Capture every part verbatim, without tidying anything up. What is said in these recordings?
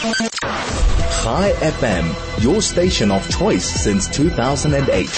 Chai F M, your station of choice since two thousand eight.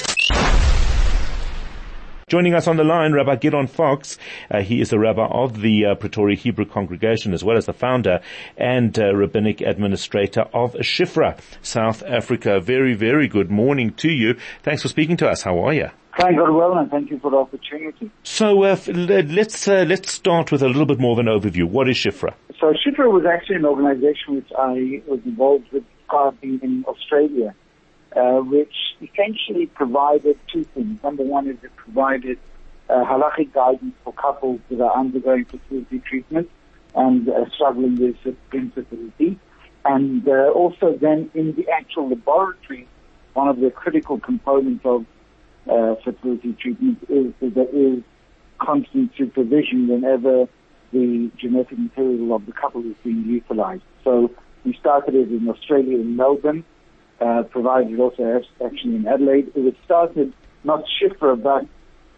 Joining us on the line, Rabbi Gideon Fox. Uh, he is a rabbi of the uh, Pretoria Hebrew Congregation, as well as the founder and uh, rabbinic administrator of Shifra, South Africa. Very, very good morning to you. Thanks for speaking to us. How are you? Thank very well, and thank you for the opportunity. So uh, f- let's uh, let's start with a little bit more of an overview. What is Shifra? So Shifra was actually an organization which I was involved with starting in Australia, uh, which essentially provided two things. Number one is it provided uh, halachic guidance for couples that are undergoing fertility treatment and uh, struggling with infertility. And uh, also then in the actual laboratory, one of the critical components of uh, fertility treatment is that there is constant supervision whenever the genetic material of the couple is being utilized. So we started it in Australia, in Melbourne, uh, provided also actually in Adelaide. It was started, not Shifra, but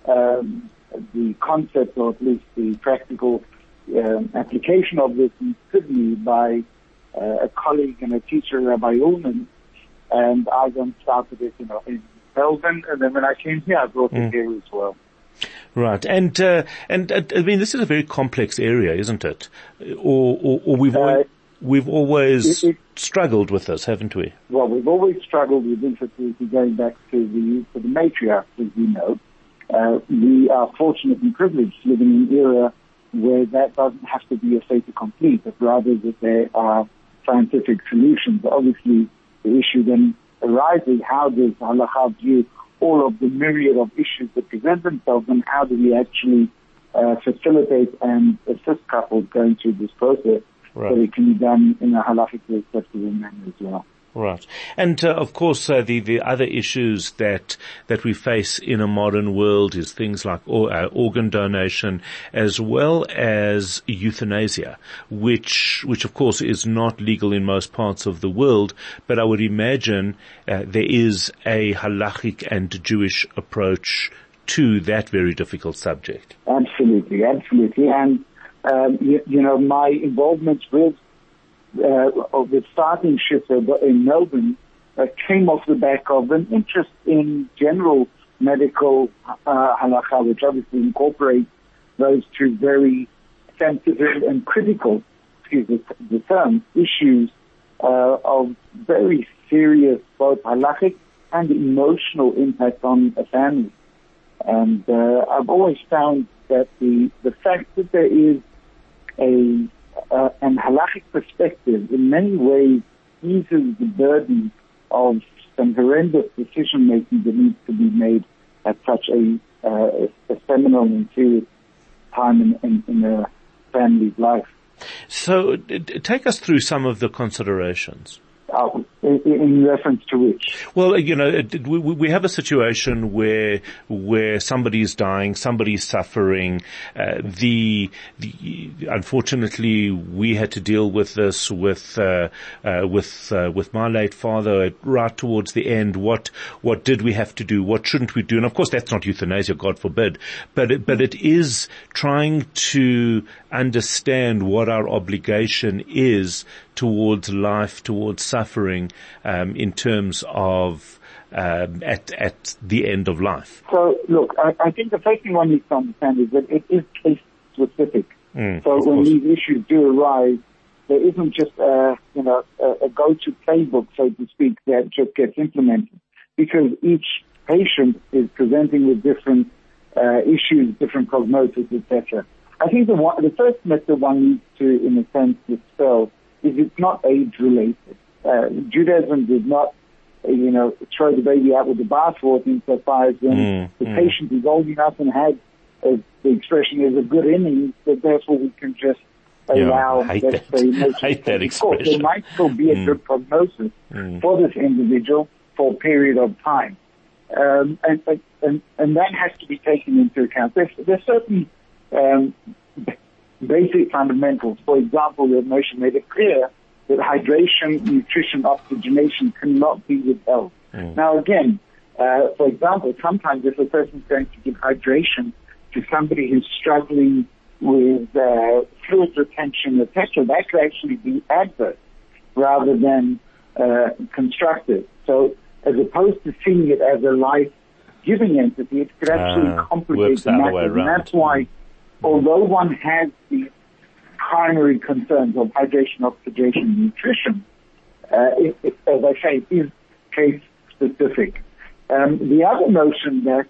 um, the concept, or at least the practical um, application of this in Sydney by uh, a colleague and a teacher, Rabbi Ullman, and I then started it, you know, in Melbourne, and then when I came here, I brought mm. it here as well. Right, and uh, and uh, I mean, this is a very complex area, isn't it? Or, or, or we've always, uh, we've always it, it, struggled with this, haven't we? Well, we've always struggled with infertility, going back to the to the matriarchs, as we know. Uh, we are fortunate and privileged living in an era where that doesn't have to be a fait accompli, but rather that there are scientific solutions. Obviously, the issue then arises: how does halakha view all of the myriad of issues that present themselves, and how do we actually uh, facilitate and assist couples going through this process, right, so it can be done in a halakhically acceptable manner as well. Right. And, uh, of course, uh, the, the other issues that, that we face in a modern world is things like or, uh, organ donation, as well as euthanasia, which, which of course is not legal in most parts of the world, but I would imagine, uh, there is a halachic and Jewish approach to that very difficult subject. Absolutely, absolutely. And, um, you, you know, my involvement with Uh, of the starting Shifra in Melbourne uh, came off the back of an interest in general medical uh, halakha, which obviously incorporates those two very sensitive and critical, excuse me, the term, issues uh, of very serious both halakhic and emotional impact on a family. And uh, I've always found that the the fact that there is a Uh, and halachic perspective in many ways eases the burden of some horrendous decision making that needs to be made at such a, uh, a seminal and serious time in, in, in a family's life. So, uh, take us through some of the considerations. Uh, in, in reference to which? Well, you know, we, we have a situation where where somebody is dying, somebody is suffering. Uh, the, the unfortunately, we had to deal with this with uh, uh, with uh, with my late father right towards the end. What what did we have to do? What shouldn't we do? And of course, that's not euthanasia, God forbid. But it, but it is trying to understand what our obligation is towards life, towards suffering, um, in terms of um, at at the end of life. So, look, I, I think the first thing one needs to understand is that it is case specific. Mm, so when course. these issues do arise, there isn't just a you know a, a go-to playbook, so to speak, that just gets implemented, because each patient is presenting with different uh, issues, different prognosis, et cetera. I think the one, the first myth that one needs to, in a sense, dispel is it's not age-related. Uh, Judaism does not, uh, you know, throw the baby out with the bathwater insofar as when mm, the mm. patient is old enough and had, as the expression is, a good innings, that therefore we can just allow, yeah, I hate let's that. say, I hate that expression. Of course, there might still be a mm. good prognosis mm. for this individual for a period of time. Um, and, and, and that has to be taken into account. There's, there's certain um, basic fundamentals. For example, the Moshe made it clear that hydration, nutrition, oxygenation cannot be withheld. Mm. Now, again, uh, for example, sometimes if a person is going to give hydration to somebody who's struggling with uh, fluid retention, et cetera, that could actually be adverse. rather than uh, constructive. So as opposed to seeing it as a life-giving entity, it could actually uh, complicate the matter. And that's why, although one has the primary concerns of hydration, oxygenation, nutrition, uh, it, it, as I say, it is case-specific. Um, the other notion that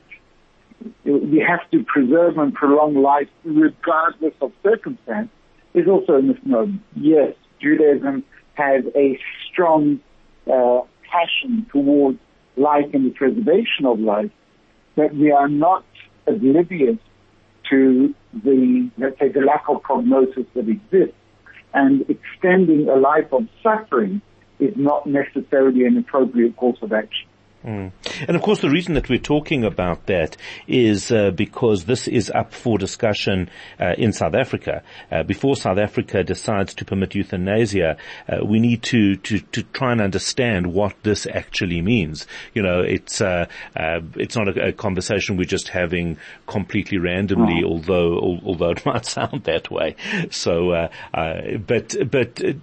we have to preserve and prolong life regardless of circumstance is also a misnomer. Yes, Judaism has a strong uh, passion towards life and the preservation of life, but we are not oblivious to the, let's say, the lack of prognosis that exists. And extending a life of suffering is not necessarily an appropriate course of action. Mm. And of course the reason that we're talking about that is uh, because this is up for discussion uh, in South Africa. Uh, before South Africa decides to permit euthanasia, uh, we need to, to, to try and understand what this actually means. You know, it's, uh, uh, it's not a, a conversation we're just having completely randomly, oh. although, al- although it might sound that way. So, uh, uh, but, but, uh,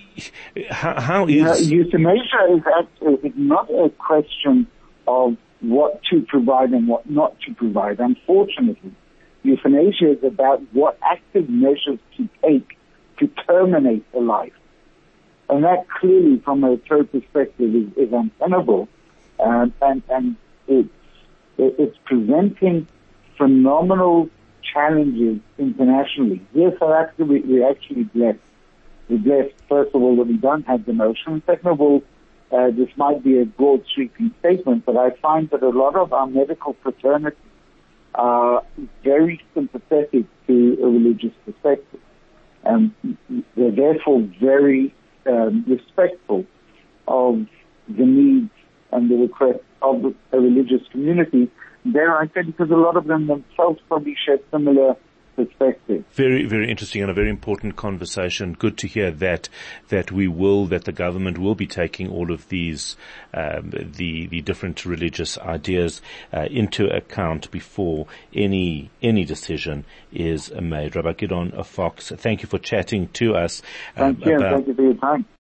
How, how is... Uh, euthanasia is, actually, is not a question of what to provide and what not to provide. Unfortunately, euthanasia is about what active measures to take to terminate a life. And that clearly, from a third perspective, is, is untenable. Um, and and it's, it's presenting phenomenal challenges internationally. Here, South Africa, we, we're actually blessed. We're blessed, first of all, that we don't have the notion. Second of all, uh, this might be a broad sweeping statement, but I find that a lot of our medical fraternities are very sympathetic to a religious perspective. And they're therefore very um, respectful of the needs and the requests of a religious community. Dare I say, because a lot of them themselves probably share similar perspective. Very, very interesting and a very important conversation. Good to hear that that we will, that the government will be taking all of these, um, the the different religious ideas uh, into account before any any decision is made. Rabbi Gideon Fox, thank you for chatting to us. Thank um, you. About thank you for your time.